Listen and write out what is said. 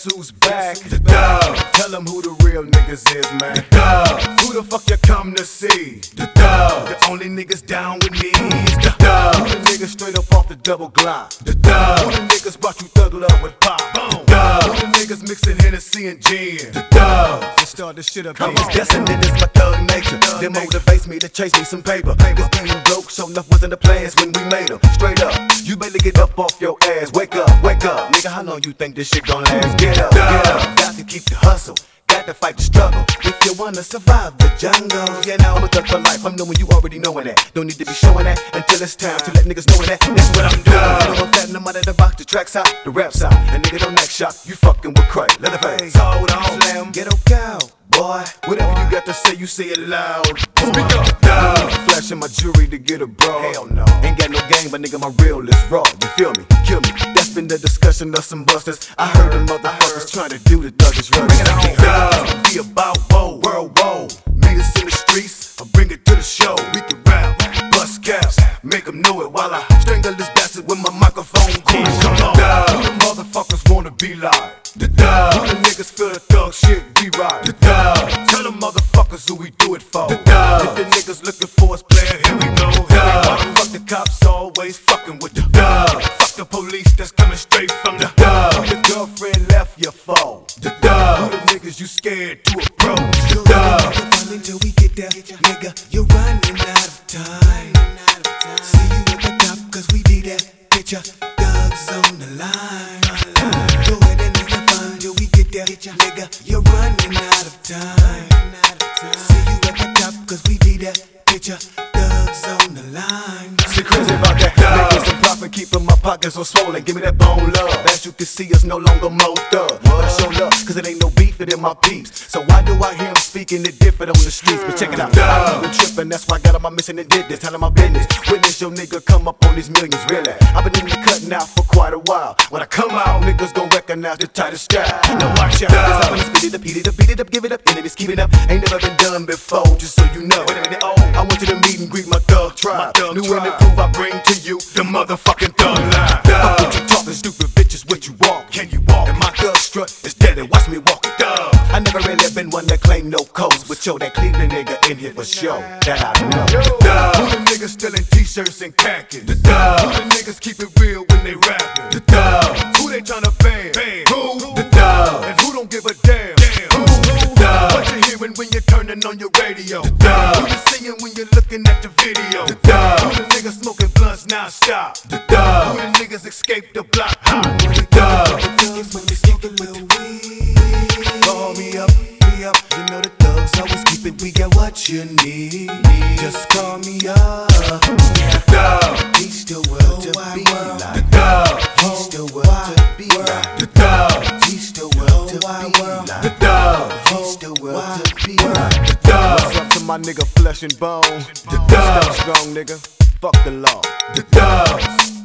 who's back? The Dub. Tell them who the real niggas is, man. The Dub. Who the fuck you come to see? The Dub. The only niggas down with me is the Dub. Who the niggas straight up off the double Glock? The Dub. Who the niggas brought you Thug Love with Pop? The Dub. Who the niggas mixing Hennessy and gin? The Dub. Let's start this shit up. I was destined in this my thug nature. That motivates me to chase me some paper. This being broke, so enough wasn't the plans when we made them. Straight up, you better get up off your ass. Wake up, nigga. How long you think this shit gon' last? Get up, got to keep the hustle. Got to fight the struggle if you wanna survive the jungle. Yeah, now I'm a thug for life. I'm knowing you already knowing that. Don't need to be showing that until it's time to let niggas know that. That's what I'm doing. I'm fatting them out of the box. The track's out, the rap's out. And nigga don't neck shot. You fucking with Craig. Leatherface. Hold on, slam. Ghetto cow. Boy, whatever you got to say, you say it loud. Speak up, dog. Flashing my jewelry to get a bro. Hell no. Ain't got no game, but nigga, my real is raw. You feel me? Kill me. That's been the discussion of some busters. I heard the motherfuckers trying to do the thuggish ruggers. Be about whoa, world, whoa. Meet us in the streets, I'll bring it to the show. We can rap, bust caps, make them know it while I strangle this bastard with my microphone. Come on, who the motherfuckers wanna be like? The Dub. Who the niggas feel the thug shit we ride? The Dub. Tell them motherfuckers who we do it for. The Dub. If the niggas looking for us, player, here we go. Why the fuck the cops always fucking with the Dub? Fuck the police that's coming straight from the Dub. Who your girlfriend left your phone? The Dub. Who the niggas you scared to approach? The Dub. Until we get there, nigga, you're running out of time. See you at the top, cause we be there. Get your thugs on the line. Go ahead and have fun till we get there, nigga, you're running out of time. See you at the top, cause we be there. Get your thugs on the line. Shit crazy about that. Making some profit, keeping my pockets so swollen. Give me that bone love. As you can see, us no longer more thug. But I show love, cause it ain't no beef in my peeps. So why do I hear him speaking it different on the streets? But check it out, I've been tripping, that's why I got on my mission and did this. Telling my business, witness your nigga come up on these millions, really. I've been in the cutting out for quite a while. When I come out, niggas gon' recognize the tightest style. Now watch out, cause I'm gonna speed it up, heat it up, beat it up, give it up, enemies keep it up. Ain't never been done before, just so you know. Wait a minute, I want you to meet and greet my thug tribe. New and improve, I bring to you the motherfucking thug line. Fuck what you talking, stupid bitches, what you walk? Can you walk? And my thug strut is dead and watch me walk it down. I never really been one that claim no codes, but yo, that Cleveland nigga in here for sure, that I know. Who the niggas stealing t-shirts and khakis? The Dub. Who the niggas keep it real when they rapping? The Dub. Who they tryna ban? Who? The Dub. And who don't give a damn? Who? The Dub. What you hearing when you're turning on your radio? The Dub. Who you seeing when you're looking at the video? The Dub. Who the niggas smoking blunts non-stop? The Dub. Who the niggas escape the block hop? The Dub. Call me up, you know the thugs always keep it, we got what you need. Just call me up. The Dub. He's still world to be like. The Dub. He's still world to be like. The Dub. He's still world to be like. The Dub. He's still world to be like. The Dub. What's up to my nigga Flesh and Bone? The Dub. Stay strong, nigga. Fuck the law. The Dub.